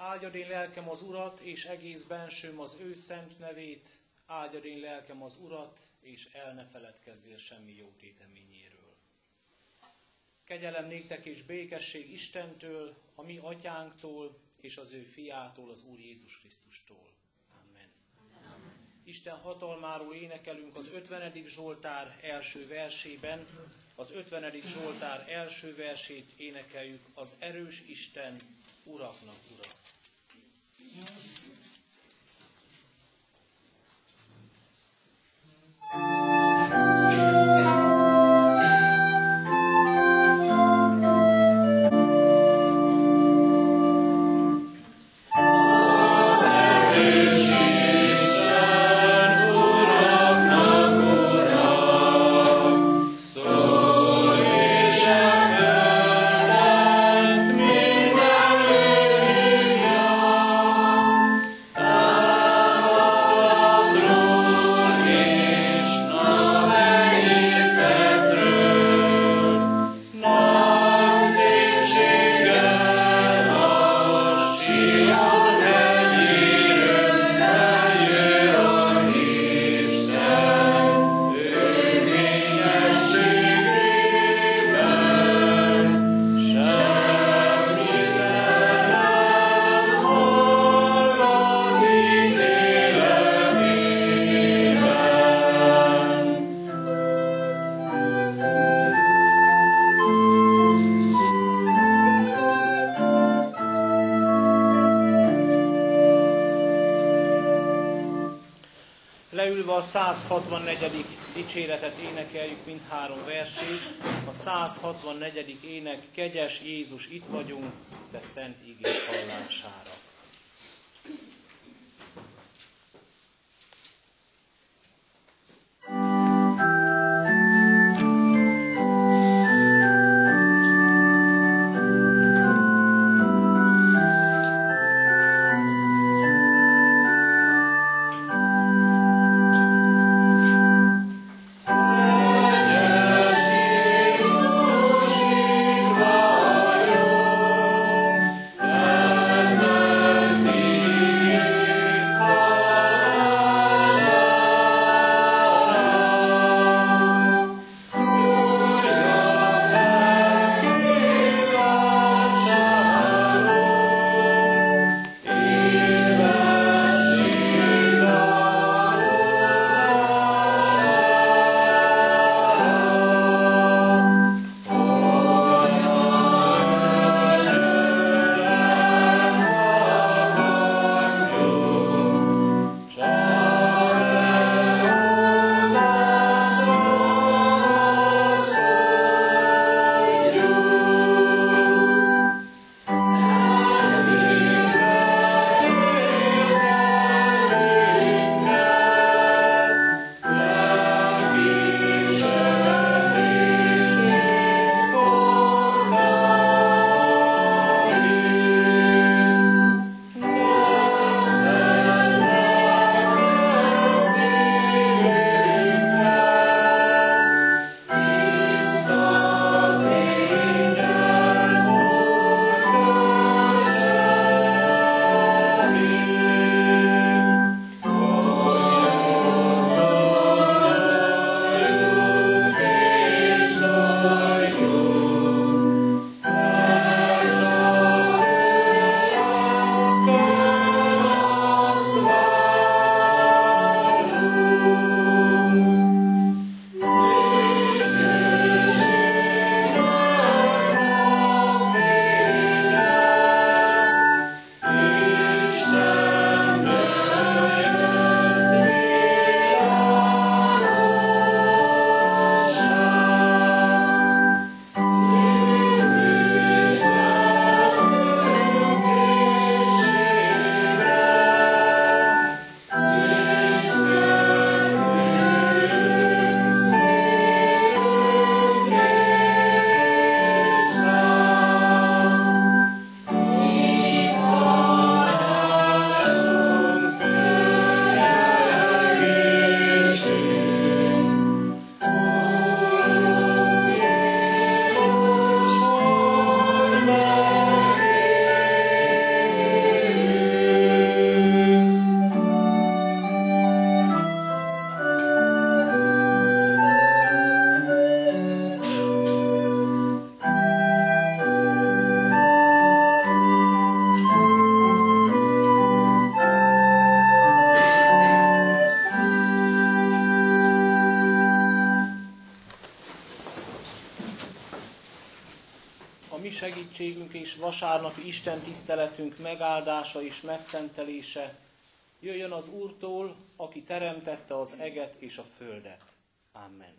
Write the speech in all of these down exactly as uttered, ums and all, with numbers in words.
Áldjad én lelkem az Urat, és egész bensőm az ő szent nevét. Áldjad én lelkem az Urat, és el ne feledkezzél semmi jó téteményéről. Kegyelem néktek és békesség Istentől, a mi atyánktól, és az ő fiától, az Úr Jézus Krisztustól. Amen. Amen. Isten hatalmáról énekelünk az ötvenedik Zsoltár első versében. Az ötvenedik Zsoltár első versét énekeljük, az erős Isten, uraknak ura. A száz hatvannegyedik dicséretet énekeljük mindhárom versét. A száz hatvannegyedik ének, kegyes Jézus, itt vagyunk, de szent igény hallására. Yes. és vasárnapi Isten tiszteletünk megáldása és megszentelése jöjjön az Úrtól, aki teremtette az eget és a földet. Amen.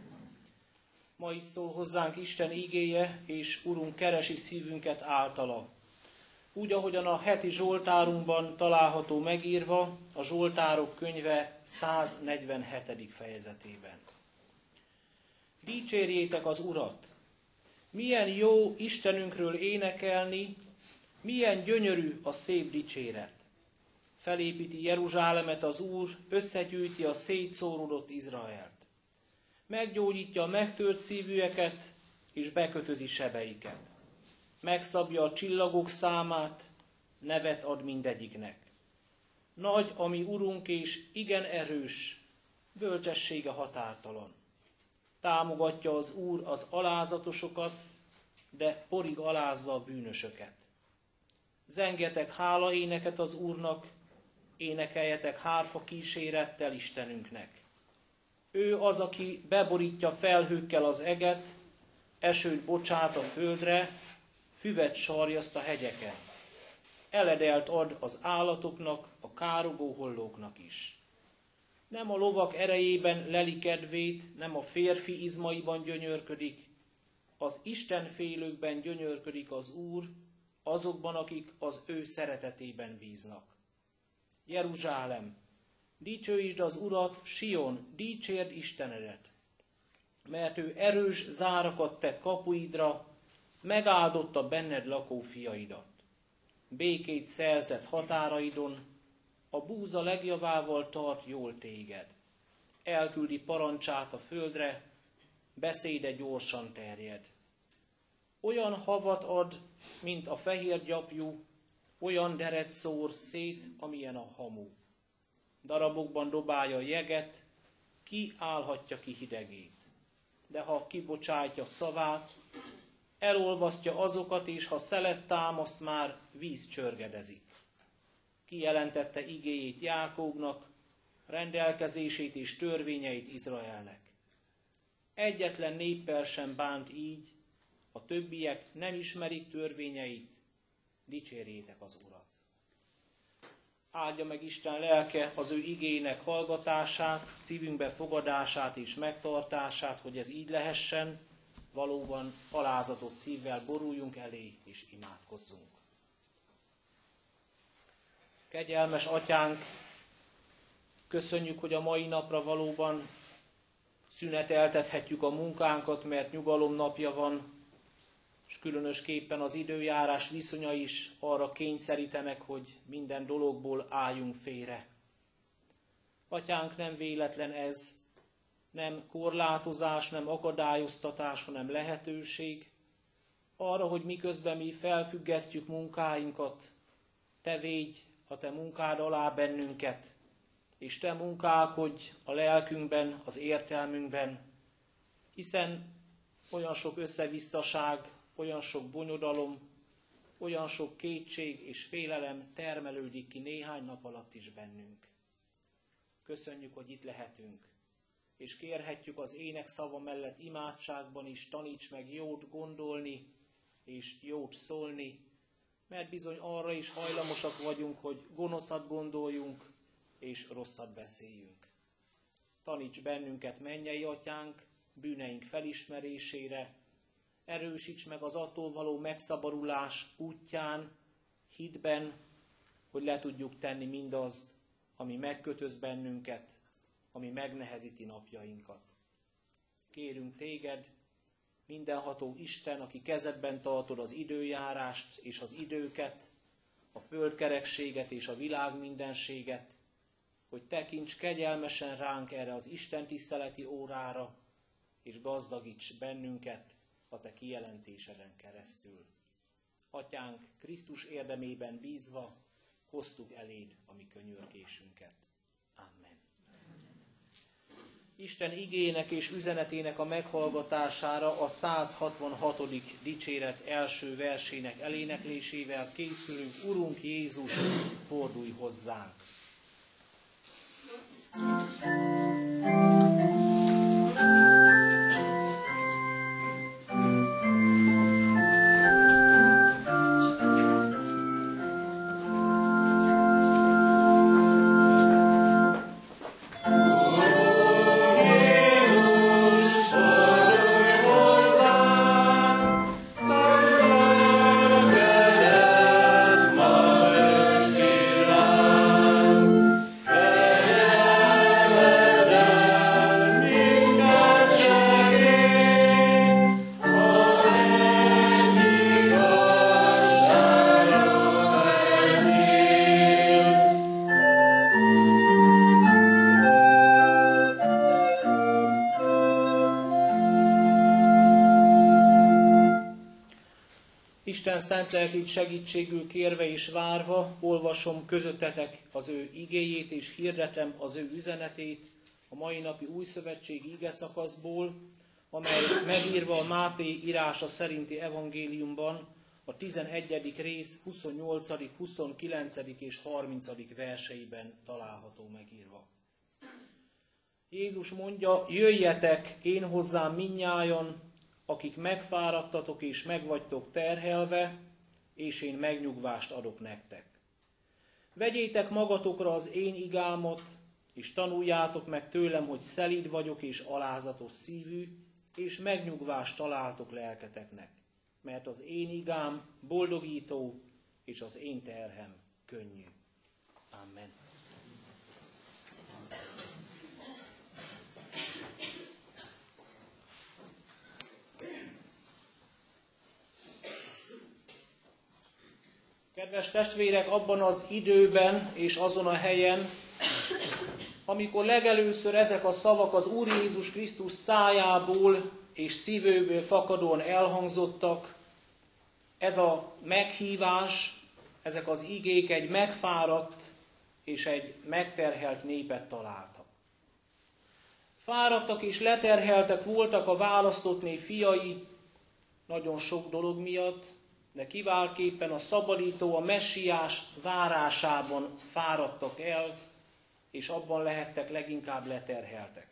Ma is szól hozzánk Isten igéje, és Urunk keresi szívünket általa. Úgy, ahogyan a heti Zsoltárunkban található megírva, a Zsoltárok könyve száznegyvenhetedik fejezetében. Dicsérjétek az Urat! Milyen jó Istenünkről énekelni, milyen gyönyörű a szép dicséret. Felépíti Jeruzsálemet az Úr, összegyűjti a szétszóródott Izraelt. Meggyógyítja a megtört szívűeket, és bekötözi sebeiket. Megszabja a csillagok számát, nevet ad mindegyiknek. Nagy a mi Urunk, és igen erős, bölcsessége határtalan. Támogatja az Úr az alázatosokat, de porig alázza a bűnösöket. Zengetek hálaéneket az Úrnak, énekeljetek hárfa kísérettel Istenünknek. Ő az, aki beborítja felhőkkel az eget, esőt bocsát a földre, füvet sarjaszt a hegyeken. Eledelt ad az állatoknak, a károgó hollóknak is. Nem a lovak erejében leli kedvét, nem a férfi izmaiban gyönyörködik, az istenfélőkben gyönyörködik az Úr, azokban, akik az ő szeretetében bíznak. Jeruzsálem, dicsőítsd az Urat, Sion, dicsérd Istenedet, mert ő erős zárakat tett kapuidra, megáldotta benned lakó fiaidat. Békét szerzett határaidon, a búza legjavával tart jól téged. Elküldi parancsát a földre, beszéde gyorsan terjed. Olyan havat ad, mint a fehér gyapjú, olyan deret szór szét, amilyen a hamu. Darabokban dobálja a jeget, ki állhatja ki hidegét. De ha kibocsátja szavát, elolvasztja azokat, és ha szelet támaszt, már víz csörgedezik. Kijelentette igéjét Jákóbnak, rendelkezését és törvényeit Izraelnek. Egyetlen néppel sem bánt így, a többiek nem ismerik törvényeit, dicsérjétek az Urat. Áldja meg Isten lelke az ő igének hallgatását, szívünkbe fogadását és megtartását, hogy ez így lehessen, valóban alázatos szívvel boruljunk elé és imádkozzunk. Kegyelmes Atyánk, köszönjük, hogy a mai napra valóban szüneteltethetjük a munkánkat, mert nyugalom napja van, és különösképpen az időjárás viszonya is arra kényszerítenek, hogy minden dologból álljunk félre. Atyánk, nem véletlen ez, nem korlátozás, nem akadályoztatás, hanem lehetőség arra, hogy miközben mi felfüggesztjük munkáinkat, te védj a te munkád alá bennünket, és te munkálkodj a lelkünkben, az értelmünkben, hiszen olyan sok összevisszaság, olyan sok bonyodalom, olyan sok kétség és félelem termelődik ki néhány nap alatt is bennünk. Köszönjük, hogy itt lehetünk, és kérhetjük az énekszava mellett imádságban is, taníts meg jót gondolni és jót szólni, mert bizony arra is hajlamosak vagyunk, hogy gonoszat gondoljunk és rosszat beszéljünk. Taníts bennünket, mennyei Atyánk, bűneink felismerésére, erősíts meg az attól való megszabadulás útján, hitben, hogy le tudjuk tenni mindazt, ami megkötöz bennünket, ami megnehezíti napjainkat. Kérünk téged, mindenható Isten, aki kezedben tartod az időjárást és az időket, a földkerekséget és a világ mindenséget, hogy tekints kegyelmesen ránk erre az Isten tiszteleti órára, és gazdagíts bennünket a te kijelentéseden keresztül. Atyánk, Krisztus érdemében bízva, hoztuk eléd a mi könyörgésünket. Amen. Isten igének és üzenetének a meghallgatására a száz hatvanhatodik dicséret első versének eléneklésével készülünk. Urunk Jézus, fordulj hozzánk! Isten szent lelkét segítségül kérve és várva olvasom közöttetek az ő igéjét és hirdetem az ő üzenetét a mai napi újszövetségi igeszakaszból, amely megírva a Máté írása szerinti evangéliumban a tizenegyedik rész huszonnyolcadik, huszonkilencedik és harmincadik verseiben található megírva. Jézus mondja, jöjjetek én hozzám mindnyájan, akik megfáradtatok és megvagytok terhelve, és én megnyugvást adok nektek. Vegyétek magatokra az én igámat, és tanuljátok meg tőlem, hogy szelíd vagyok és alázatos szívű, és megnyugvást találtok lelketeknek, mert az én igám boldogító, és az én terhem könnyű. Amen. Kedves testvérek, abban az időben és azon a helyen, amikor legelőször ezek a szavak az Úr Jézus Krisztus szájából és szívőből fakadóan elhangzottak, ez a meghívás, ezek az igék egy megfáradt és egy megterhelt népet találtak. Fáradtak és leterheltek voltak a választott nép fiai, nagyon sok dolog miatt, de kiváltképpen a szabadító, a messiás várásában fáradtak el, és abban lehettek leginkább leterheltek.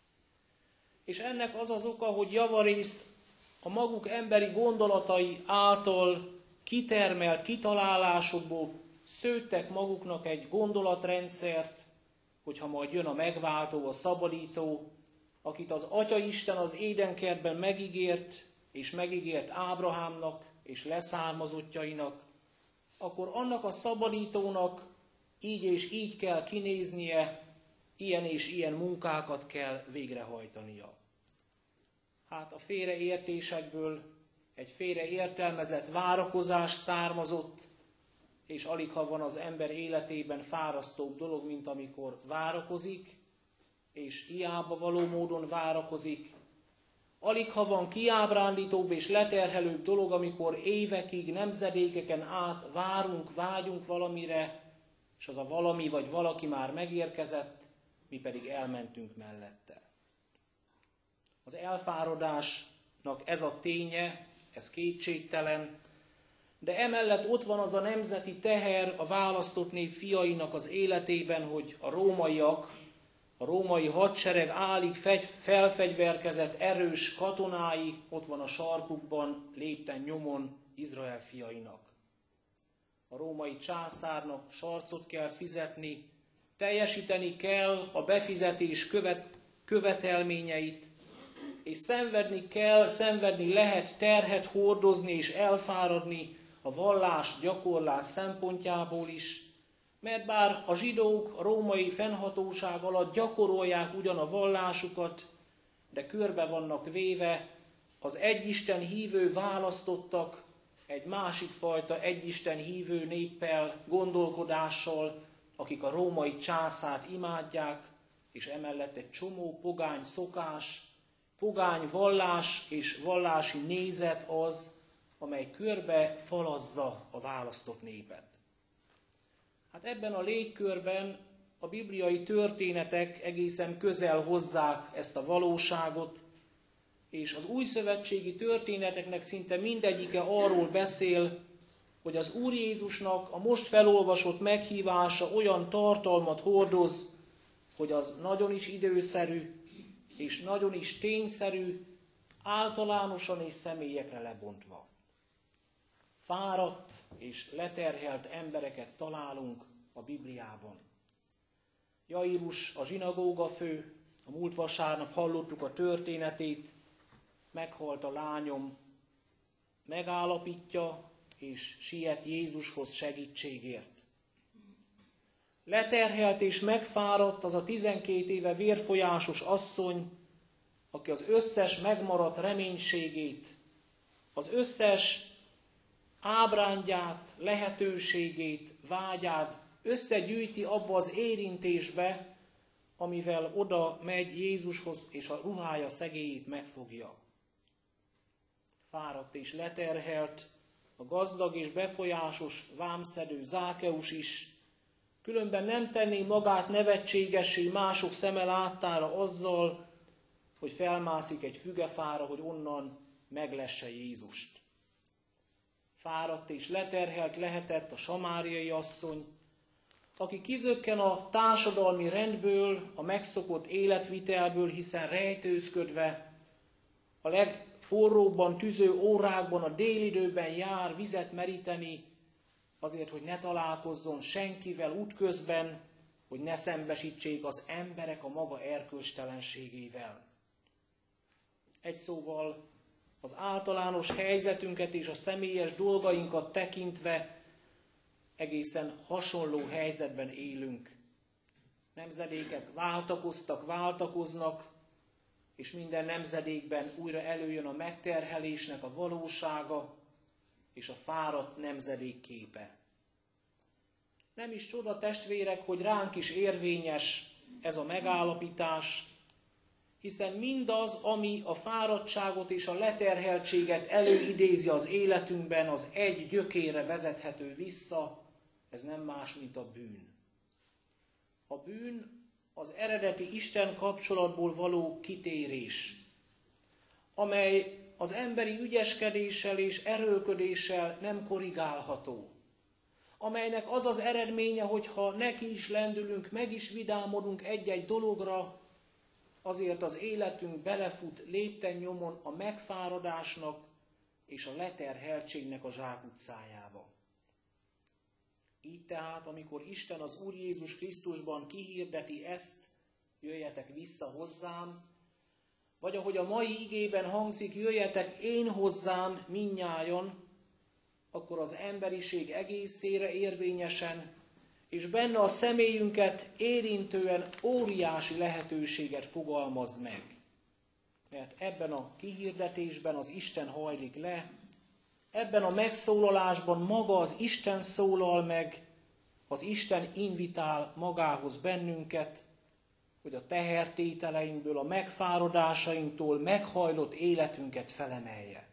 És ennek az az oka, hogy javarészt a maguk emberi gondolatai által kitermelt kitalálásokból szőttek maguknak egy gondolatrendszert, hogyha majd jön a megváltó, a szabadító, akit az Atyaisten az édenkertben megígért, és megígért Ábrahámnak és leszármazottjainak, akkor annak a szabadítónak így és így kell kinéznie, ilyen és ilyen munkákat kell végrehajtania. Hát a félreértésekből egy félreértelmezett várakozás származott, és aligha van az ember életében fárasztóbb dolog, mint amikor várakozik, és hiába való módon várakozik. Aligha van kiábrándítóbb és leterhelőbb dolog, amikor évekig, nemzedékeken át várunk, vágyunk valamire, és az a valami vagy valaki már megérkezett, mi pedig elmentünk mellette. Az elfáradásnak ez a ténye, ez kétségtelen, de emellett ott van az a nemzeti teher a választott nép fiainak az életében, hogy a rómaiak, a római hadsereg álig felfegyverkezett erős katonái ott van a sarkukban, lépten nyomon Izrael fiainak. A római császárnak sarcot kell fizetni, teljesíteni kell a befizetés követ, követelményeit, és szenvedni kell, szenvedni lehet, terhet hordozni és elfáradni a vallás gyakorlás szempontjából is, mert bár a zsidók a római fennhatóság alatt gyakorolják ugyan a vallásukat, de körbe vannak véve, az egyisten hívő választottak egy másik fajta egyisten hívő néppel, gondolkodással, akik a római császárt imádják, és emellett egy csomó pogány szokás, pogány vallás és vallási nézet az, amely körbe falazza a választott népet. Hát ebben a légkörben a bibliai történetek egészen közel hozzák ezt a valóságot, és az újszövetségi történeteknek szinte mindegyike arról beszél, hogy az Úr Jézusnak a most felolvasott meghívása olyan tartalmat hordoz, hogy az nagyon is időszerű, és nagyon is tényszerű, általánosan és személyekre lebontva. Fáradt és leterhelt embereket találunk a Bibliában. Jairus, a zsinagóga fő, a múlt vasárnap hallottuk a történetét, meghalt a lányom, megállapítja és siet Jézushoz segítségért. Leterhelt és megfáradt az a tizenkét éve vérfolyásos asszony, aki az összes megmaradt reménységét, az összes ábrándját, lehetőségét, vágyát összegyűjti abba az érintésbe, amivel oda megy Jézushoz, és a ruhája szegélyét megfogja. Fáradt és leterhelt, a gazdag és befolyásos vámszedő Zákeus is, különben nem tenné magát nevetségessé mások szeme láttára azzal, hogy felmászik egy fügefára, hogy onnan meglesse Jézust. Fáradt és leterhelt lehetett a samáriai asszony, aki kizökken a társadalmi rendből, a megszokott életvitelből, hiszen rejtőzködve a legforróbban tüző órákban, a délidőben jár vizet meríteni, azért, hogy ne találkozzon senkivel útközben, hogy ne szembesítsék az emberek a maga erkölcstelenségével. Egy szóval az általános helyzetünket és a személyes dolgainkat tekintve egészen hasonló helyzetben élünk. Nemzedékek váltakoztak, váltakoznak, és minden nemzedékben újra előjön a megterhelésnek a valósága és a fáradt nemzedék képe. Nem is csoda, testvérek, hogy ránk is érvényes ez a megállapítás, hiszen mindaz, ami a fáradtságot és a leterheltséget előidézi az életünkben, az egy gyökérre vezethető vissza, ez nem más, mint a bűn. A bűn az eredeti Isten kapcsolatból való kitérés, amely az emberi ügyeskedéssel és erőlködéssel nem korrigálható, amelynek az az eredménye, hogyha neki is lendülünk, meg is vidámodunk egy-egy dologra, azért az életünk belefut lépten nyomon a megfáradásnak és a leterheltségnek a zsákutcájába. Így tehát, amikor Isten az Úr Jézus Krisztusban kihirdeti ezt, jöjjetek vissza hozzám, vagy ahogy a mai igében hangzik, jöjjetek én hozzám mindnyájan, akkor az emberiség egészére érvényesen, és benne a személyünket érintően óriási lehetőséget fogalmaz meg. Mert ebben a kihirdetésben az Isten hajlik le, ebben a megszólalásban maga az Isten szólal meg, az Isten invitál magához bennünket, hogy a tehertételeinkből, a megfáradásainktól meghajlott életünket felemelje.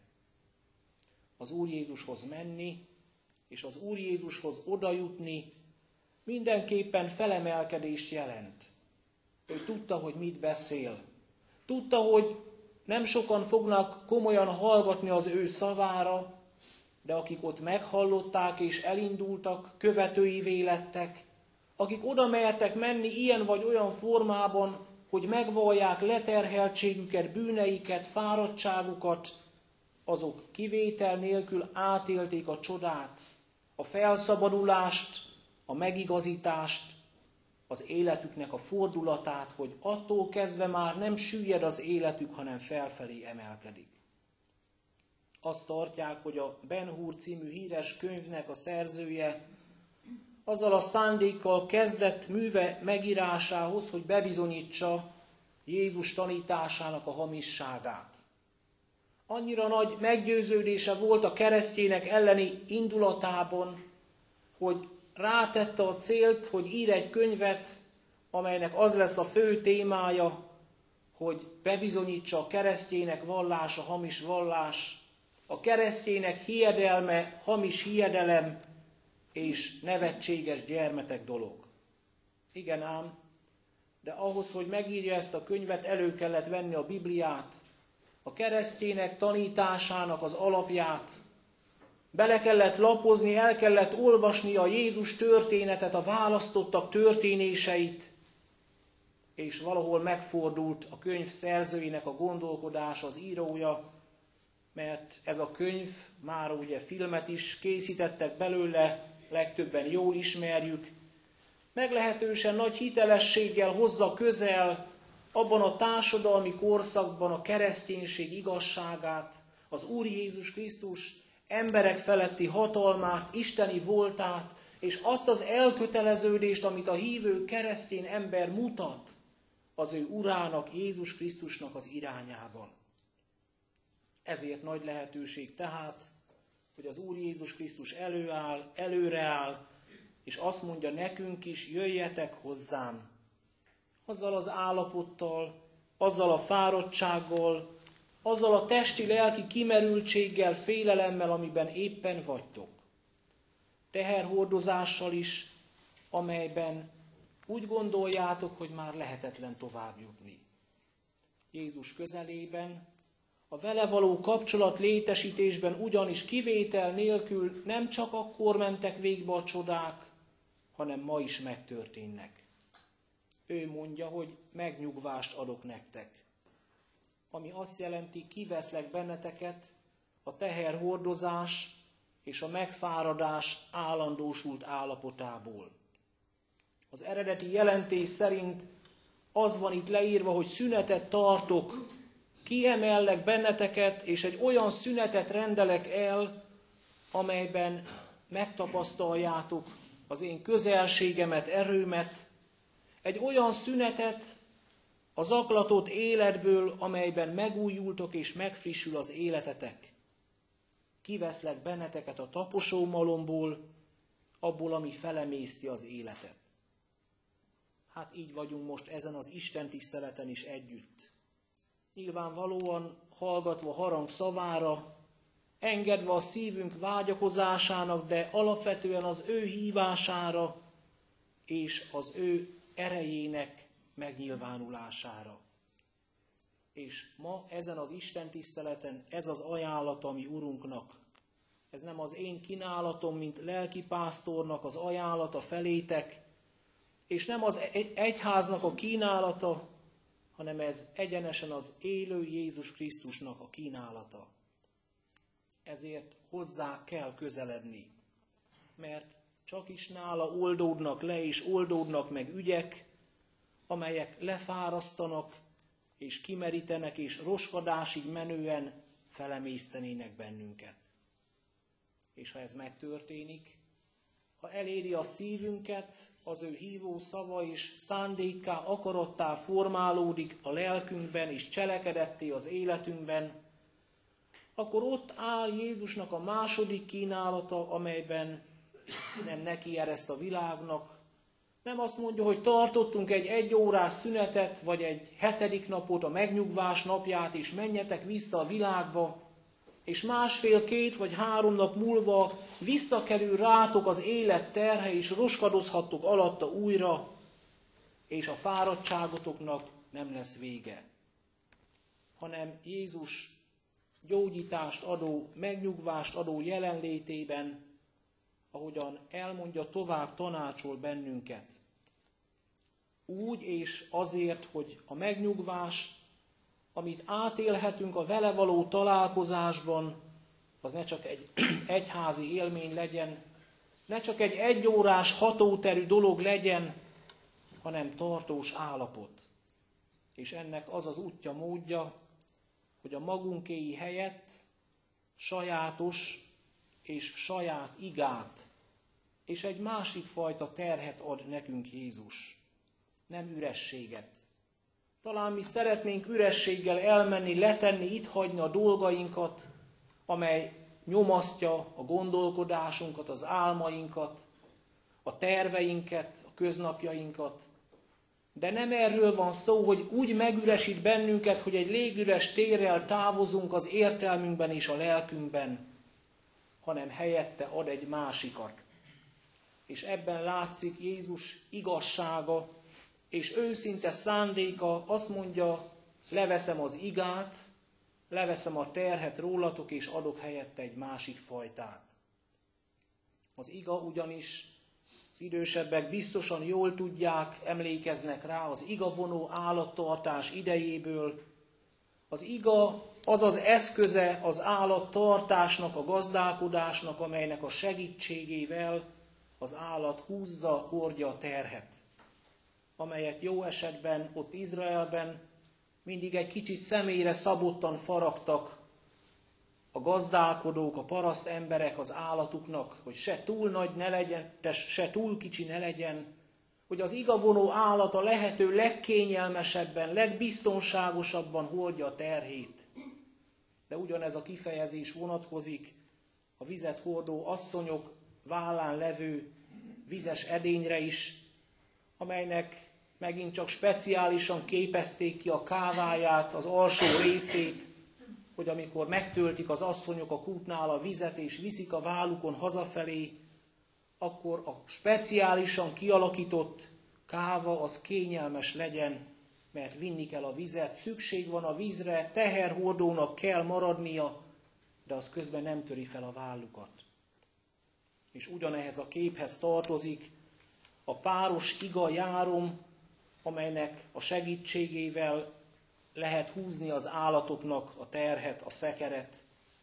Az Úr Jézushoz menni, és az Úr Jézushoz odajutni mindenképpen felemelkedést jelent. Ő tudta, hogy mit beszél. Tudta, hogy nem sokan fognak komolyan hallgatni az ő szavára, de akik ott meghallották és elindultak, követőivé lettek, akik oda mertek menni ilyen vagy olyan formában, hogy megvallják leterheltségüket, bűneiket, fáradtságukat, azok kivétel nélkül átélték a csodát, a felszabadulást, a megigazítást, az életüknek a fordulatát, hogy attól kezdve már nem süllyed az életük, hanem felfelé emelkedik. Azt tartják, hogy a Ben Hur című híres könyvnek a szerzője azzal a szándékkal kezdett műve megírásához, hogy bebizonyítsa Jézus tanításának a hamisságát. Annyira nagy meggyőződése volt a keresztjének elleni indulatában, hogy rátette a célt, hogy ír egy könyvet, amelynek az lesz a fő témája, hogy bebizonyítsa a keresztjének vallás, a hamis vallás, a keresztjének hiedelme, hamis hiedelem és nevetséges gyermetek dolog. Igen ám, de ahhoz, hogy megírja ezt a könyvet, elő kellett venni a Bibliát, a keresztjének tanításának az alapját, bele kellett lapozni, el kellett olvasni a Jézus történetet, a választottak történéseit, és valahol megfordult a könyv szerzőinek a gondolkodása, az írója, mert ez a könyv, már ugye filmet is készítettek belőle, legtöbben jól ismerjük, meglehetősen nagy hitelességgel hozza közel abban a társadalmi korszakban a kereszténység igazságát, az Úr Jézus Krisztus emberek feletti hatalmát, isteni voltát, és azt az elköteleződést, amit a hívő keresztény ember mutat az ő Urának, Jézus Krisztusnak az irányában. Ezért nagy lehetőség tehát, hogy az Úr Jézus Krisztus előáll, előreáll, és azt mondja nekünk is, jöjjetek hozzám. Azzal az állapottal, azzal a fáradtsággal, azzal a testi-lelki kimerültséggel, félelemmel, amiben éppen vagytok. Teherhordozással is, amelyben úgy gondoljátok, hogy már lehetetlen tovább jutni. Jézus közelében, a vele való kapcsolat létesítésben ugyanis kivétel nélkül nem csak akkor mentek végbe a csodák, hanem ma is megtörténnek. Ő mondja, hogy megnyugvást adok nektek. Ami azt jelenti, kiveszlek benneteket a teherhordozás és a megfáradás állandósult állapotából. Az eredeti jelentés szerint az van itt leírva, hogy szünetet tartok, kiemellek benneteket, és egy olyan szünetet rendelek el, amelyben megtapasztaljátok az én közelségemet, erőmet, egy olyan szünetet a zaklatott életből, amelyben megújultok és megfrissül az életetek. Kiveszlek benneteket a taposómalomból, abból, ami felemészti az életet. Hát így vagyunk most ezen az Isten tiszteleten is együtt. Nyilvánvalóan hallgatva harang szavára, engedve a szívünk vágyakozásának, de alapvetően az ő hívására és az ő erejének megnyilvánulására. És ma ezen az Isten tiszteleten ez az ajánlata a mi Urunknak. Ez nem az én kínálatom, mint lelkipásztornak az ajánlata felétek, és nem az egyháznak a kínálata, hanem ez egyenesen az élő Jézus Krisztusnak a kínálata. Ezért hozzá kell közeledni, mert csak is nála oldódnak le és oldódnak meg ügyek, amelyek lefárasztanak és kimerítenek és roskadásig menően felemésztenének bennünket. És ha ez megtörténik, ha eléri a szívünket, az ő hívó szava és szándékká, akarattá formálódik a lelkünkben és cselekedetté az életünkben, akkor ott áll Jézusnak a második kínálata, amelyben nem neki ereszt a világnak, nem azt mondja, hogy tartottunk egy egyórás szünetet, vagy egy hetedik napot, a megnyugvás napját, és menjetek vissza a világba, és másfél, két vagy három nap múlva visszakerül rátok az élet terhe, és roskadozhattok alatta újra, és a fáradtságotoknak nem lesz vége. Hanem Jézus gyógyítást adó, megnyugvást adó jelenlétében, ahogyan elmondja, tovább tanácsol bennünket. Úgy és azért, hogy a megnyugvás, amit átélhetünk a vele való találkozásban, az ne csak egy egyházi élmény legyen, ne csak egy egyórás hatóterű dolog legyen, hanem tartós állapot. És ennek az az útja, módja, hogy a magunkéi helyett sajátos és saját igát, és egy másik fajta terhet ad nekünk Jézus. Nem ürességet. Talán mi szeretnénk ürességgel elmenni, letenni, itt hagyni a dolgainkat, amely nyomasztja a gondolkodásunkat, az álmainkat, a terveinket, a köznapjainkat. De nem erről van szó, hogy úgy megüresít bennünket, hogy egy légüres térrel távozunk az értelmünkben és a lelkünkben, hanem helyette ad egy másikat. És ebben látszik Jézus igazsága, és őszinte szándéka, azt mondja, leveszem az igát, leveszem a terhet rólatok, és adok helyette egy másik fajtát. Az iga ugyanis, az idősebbek biztosan jól tudják, emlékeznek rá az igavonó állattartás idejéből. Az iga az az eszköze az állattartásnak, a gazdálkodásnak, amelynek a segítségével az állat húzza, hordja a terhet, amelyet jó esetben ott Izraelben mindig egy kicsit személyre szabottan faragtak a gazdálkodók, a paraszt emberek az állatuknak, hogy se túl nagy ne legyen, se túl kicsi ne legyen, hogy az igavonó állat a lehető legkényelmesebben, legbiztonságosabban hordja a terhét. De ugyanez a kifejezés vonatkozik a vizet hordó asszonyok vállán levő vizes edényre is, amelynek megint csak speciálisan képezték ki a káváját, az alsó részét, hogy amikor megtöltik az asszonyok a kútnál a vizet, és viszik a vállukon hazafelé, akkor a speciálisan kialakított káva az kényelmes legyen, mert vinni kell a vizet, szükség van a vízre, teherhordónak kell maradnia, de az közben nem töri fel a vállukat. És ugyanehhez a képhez tartozik a páros iga járom, amelynek a segítségével lehet húzni az állatoknak a terhet, a szekeret.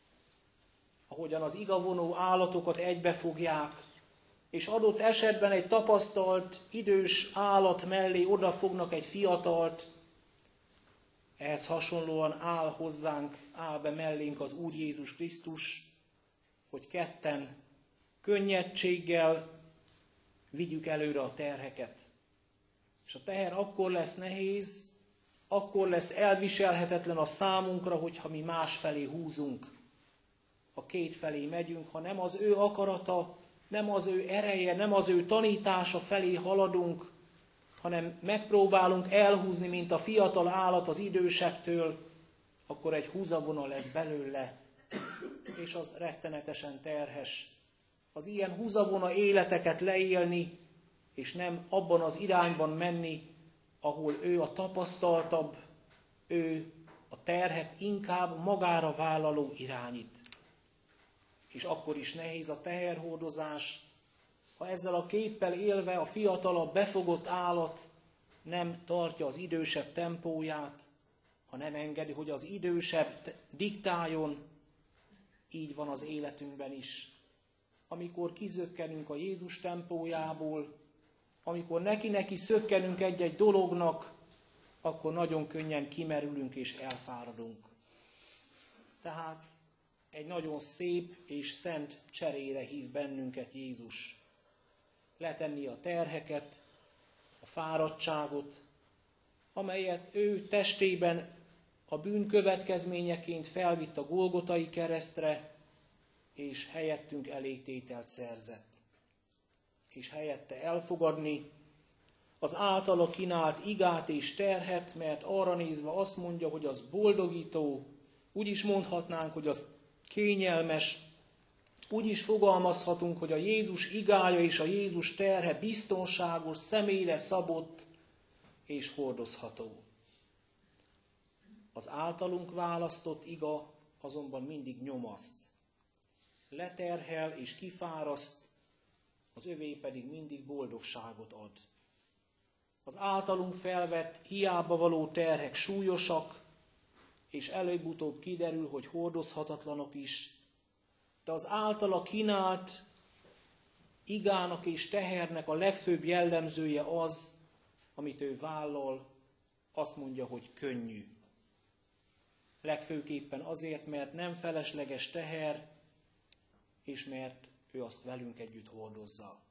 Ahogyan az igavonó állatokat egybefogják, és adott esetben egy tapasztalt, idős állat mellé odafognak egy fiatalt, ehhez hasonlóan áll hozzánk, áll be mellénk az Úr Jézus Krisztus, hogy ketten könnyedséggel vigyük előre a terheket. És a teher akkor lesz nehéz, akkor lesz elviselhetetlen a számunkra, hogyha mi másfelé húzunk. A két felé megyünk, ha nem az ő akarata, nem az ő ereje, nem az ő tanítása felé haladunk, hanem megpróbálunk elhúzni, mint a fiatal állat az idősebbtől, akkor egy húzavona lesz belőle, és az rettenetesen terhes. Az ilyen húzavona életeket leélni, és nem abban az irányban menni, ahol ő a tapasztaltabb, ő a terhet inkább magára vállaló irányít. És akkor is nehéz a teherhordozás, ha ezzel a képpel élve a fiatalabb, befogott állat nem tartja az idősebb tempóját, ha nem engedi, hogy az idősebb diktáljon, így van az életünkben is. Amikor kizökkenünk a Jézus tempójából, amikor neki-neki szökkenünk egy-egy dolognak, akkor nagyon könnyen kimerülünk és elfáradunk. Tehát egy nagyon szép és szent cserére hív bennünket Jézus. Letenni a terheket, a fáradtságot, amelyet ő testében a bűn következményeként felvitt a Golgotai keresztre, és helyettünk elégtételt szerzett. És helyette elfogadni az általa kínált igát és terhet, mert arra nézve azt mondja, hogy az boldogító, úgy is mondhatnánk, hogy az kényelmes, úgy is fogalmazhatunk, hogy a Jézus igája és a Jézus terhe biztonságos, személyre szabott és hordozható. Az általunk választott iga azonban mindig nyomaszt. Leterhel és kifáraszt, az övé pedig mindig boldogságot ad. Az általunk felvett, hiába való terhek súlyosak, és előbb-utóbb kiderül, hogy hordozhatatlanok is, de az általa kínált igának és tehernek a legfőbb jellemzője az, amit ő vállal, azt mondja, hogy könnyű. Legfőképpen azért, mert nem felesleges teher, és mert ő azt velünk együtt hordozza.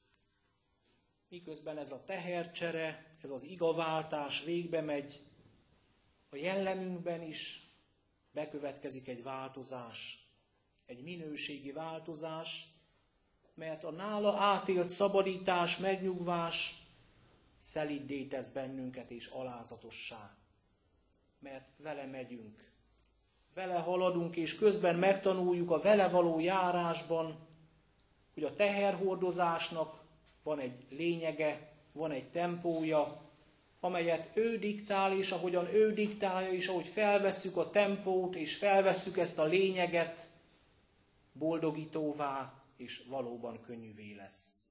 Miközben ez a tehercsere, ez az igaváltás végbe megy, a jellemünkben is bekövetkezik egy változás, egy minőségi változás, mert a nála átélt szabadítás, megnyugvás szeliddé tesz bennünket és alázatossá. Mert vele megyünk, vele haladunk, és közben megtanuljuk a vele való járásban, hogy a teherhordozásnak van egy lényege, van egy tempója, amelyet ő diktál, és ahogyan ő diktálja, és ahogy felvesszük a tempót, és felvesszük ezt a lényeget, boldogítóvá, és valóban könnyűvé lesz.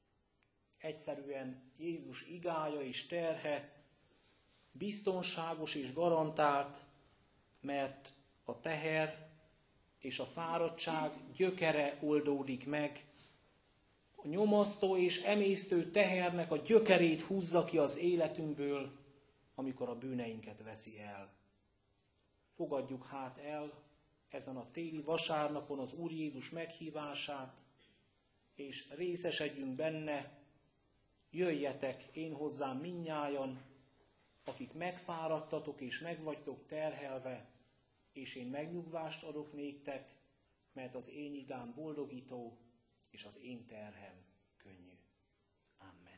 Egyszerűen Jézus igája és terhe biztonságos és garantált, mert a teher és a fáradtság gyökere oldódik meg. A nyomasztó és emésztő tehernek a gyökerét húzza ki az életünkből, amikor a bűneinket veszi el. Fogadjuk hát el ezen a téli vasárnapon az Úr Jézus meghívását, és részesedjünk benne, jöjjetek én hozzám mindnyájan, akik megfáradtatok és megvagytok terhelve, és én megnyugvást adok néktek, mert az én igám boldogító, és az én terhem könnyű. Amen.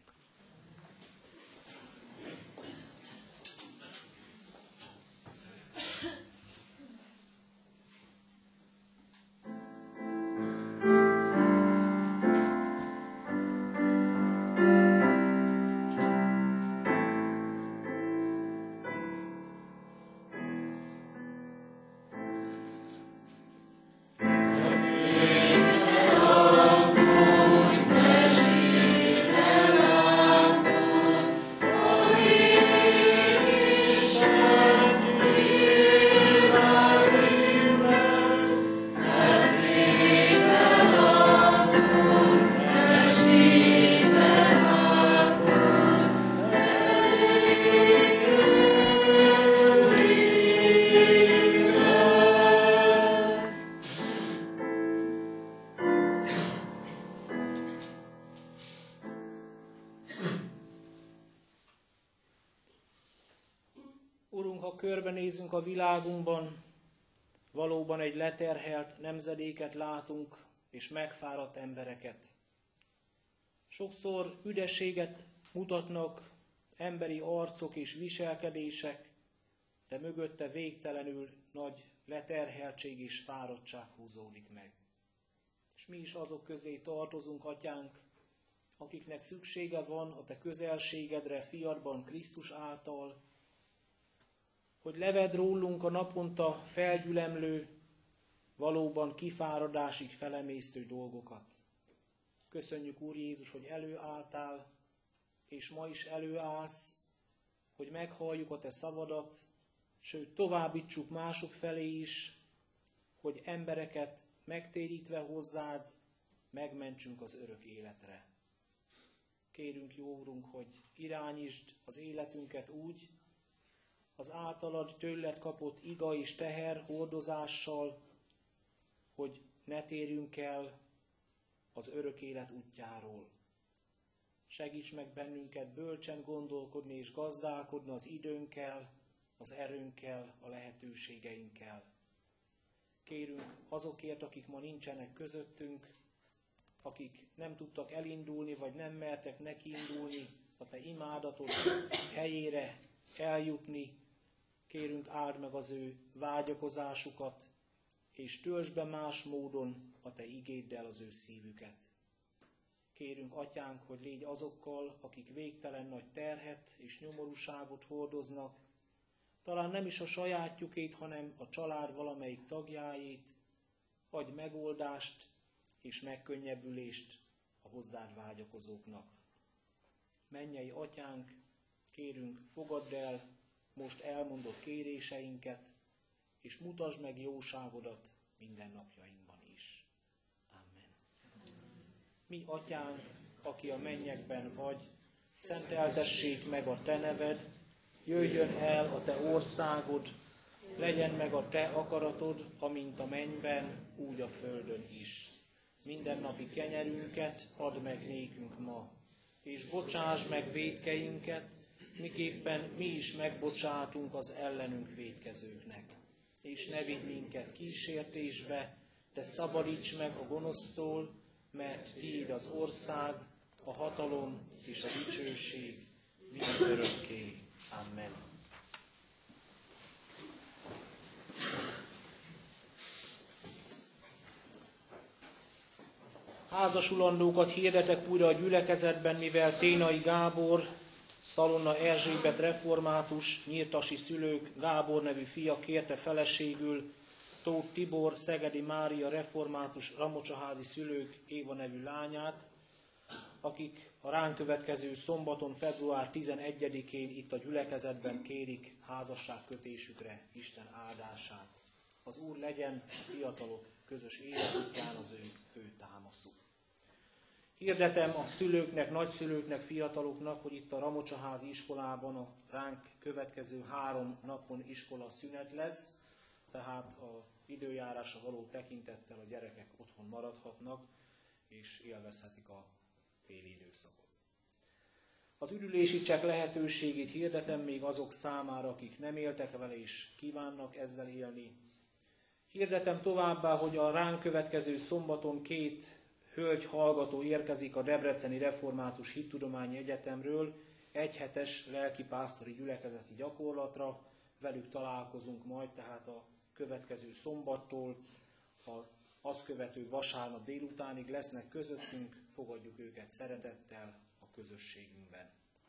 Urunk, ha körbenézünk a világunkban, valóban egy leterhelt nemzedéket látunk, és megfáradt embereket. Sokszor ürességet mutatnak emberi arcok és viselkedések, de mögötte végtelenül nagy leterheltség és fáradtság húzódik meg. És mi is azok közé tartozunk, Atyánk, akiknek szüksége van a Te közelségedre, fiadban, Krisztus által, hogy levedd rólunk a naponta felgyülemlő, valóban kifáradásig felemésztő dolgokat. Köszönjük, Úr Jézus, hogy előálltál, és ma is előállsz, hogy meghalljuk a Te szavadat, sőt továbbítsuk mások felé is, hogy embereket megtérítve hozzád, megmentsünk az örök életre. Kérünk, jó Úrunk, hogy irányítsd az életünket úgy, az általad tőled kapott iga és teher hordozással, hogy ne térjünk el az örök élet útjáról. Segíts meg bennünket bölcsen gondolkodni és gazdálkodni az időnkkel, az erőnkkel, a lehetőségeinkkel. Kérünk azokért, akik ma nincsenek közöttünk, akik nem tudtak elindulni, vagy nem mertek nekiindulni a Te imádatod helyére eljutni. Kérünk, áld meg az ő vágyakozásukat, és töltsd be más módon a Te igéddel az ő szívüket. Kérünk, Atyánk, hogy légy azokkal, akik végtelen nagy terhet és nyomorúságot hordoznak, talán nem is a sajátjukét, hanem a család valamelyik tagjáét, adj megoldást és megkönnyebbülést a hozzád vágyakozóknak. Mennyei Atyánk, kérünk, fogadd el most elmondott kéréseinket, és mutasd meg jóságodat minden napjainkban is. Amen. Mi, Atyánk, aki a mennyekben vagy, szenteltessék meg a Te neved, jöjjön el a Te országod, legyen meg a Te akaratod, amint a mennyben, úgy a földön is. Mindennapi kenyerünket add meg nékünk ma, és bocsáss meg vétkeinket, miképpen mi is megbocsátunk az ellenünk vétkezőknek. És ne vigy minket kísértésbe, de szabadíts meg a gonosztól, mert tiéd az ország, a hatalom és a dicsőség mindörökké. Amen. Házasulandókat hirdetek újra a gyülekezetben, mivel Ténai Gábor, Szalonna Erzsébet református, nyírtasi szülők Gábor nevű fia kérte feleségül Tóth Tibor, Szegedi Mária református ramocsaházi szülők Éva nevű lányát, akik a ránk következő szombaton, február tizenegyedikén itt a gyülekezetben kérik házasságkötésükre Isten áldását. Az Úr legyen fiatalok közös életútján az ő fő támaszuk. Hirdetem a szülőknek, nagyszülőknek, fiataloknak, hogy itt a Ramocsaházi iskolában a ránk következő három napon iskola szünet lesz, tehát az időjárásra való tekintettel a gyerekek otthon maradhatnak, és élvezhetik a téli időszakot. Az üdülési csekk lehetőségét hirdetem még azok számára, akik nem éltek vele és kívánnak ezzel élni. Hirdetem továbbá, hogy a ránk következő szombaton két hölgy hallgató érkezik a Debreceni Református Hittudományi Egyetemről egyhetes lelkipásztori gyülekezeti gyakorlatra. Velük találkozunk majd, tehát a következő szombattól a azt követő vasárnap délutánig lesznek közöttünk, fogadjuk őket szeretettel a közösségünkben.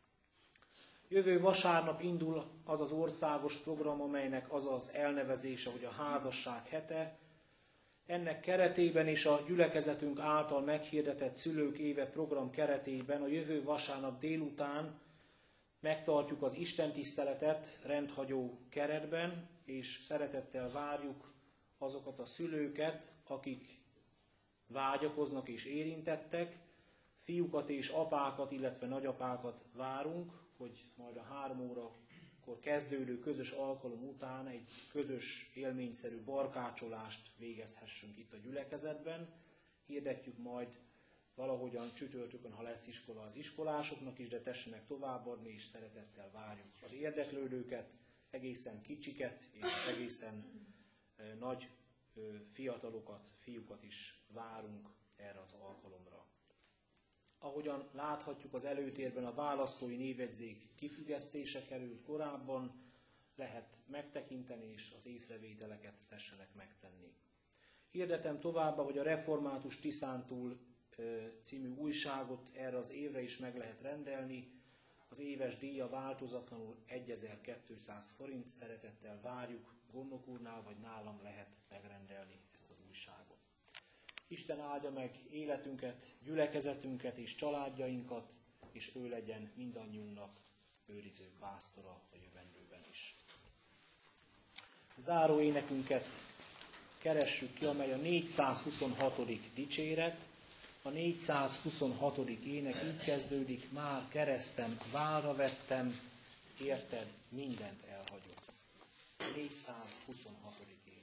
Jövő vasárnap indul az az országos program, amelynek az az elnevezése, hogy a házasság hete. Ennek keretében és a gyülekezetünk által meghirdetett Szülők éve program keretében a jövő vasárnap délután megtartjuk az istentiszteletet rendhagyó keretben, és szeretettel várjuk azokat a szülőket, akik vágyakoznak és érintettek, fiúkat és apákat, illetve nagyapákat várunk, hogy majd a három órakor kezdődő közös alkalom után egy közös élményszerű barkácsolást végezhessünk itt a gyülekezetben. Hirdetjük majd valahogyan csütörtökön, ha lesz iskola az iskolásoknak is, de tessenek továbbadni, és szeretettel várjuk az érdeklődőket. egészen kicsiket és egészen nagy fiatalokat, fiúkat is várunk erre az alkalomra. Ahogyan láthatjuk, az előtérben a választói névjegyzék kifüggesztése került korábban, lehet megtekinteni és az észrevételeket tessenek megtenni. Hirdetem továbbá, hogy a Református Tiszántúl című újságot erre az évre is meg lehet rendelni. Az éves díja változatlanul egyezer-kétszáz forint, szeretettel várjuk, Gondok úrnál vagy nálam lehet megrendelni ezt az újságot. Isten áldja meg életünket, gyülekezetünket és családjainkat, és ő legyen mindannyiunknak őriző pásztora a jövendőben is. Záró énekünket keressük ki, amely a négyszázhuszonhatodik dicséret. A négyszázhuszonhatodik ének így kezdődik: már keresztem várra vettem, érted, mindent elhagyok. négyszázhuszonhatodik ének.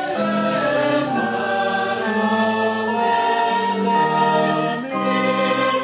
Amen.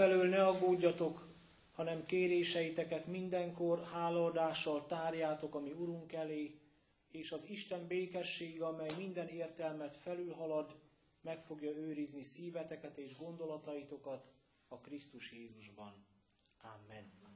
felől ne aggódjatok, hanem kéréseiteket mindenkor hálaadással tárjátok a mi Urunk elé, és az Isten békessége, amely minden értelmet felülhalad, meg fogja őrizni szíveteket és gondolataitokat a Krisztus Jézusban. Amen.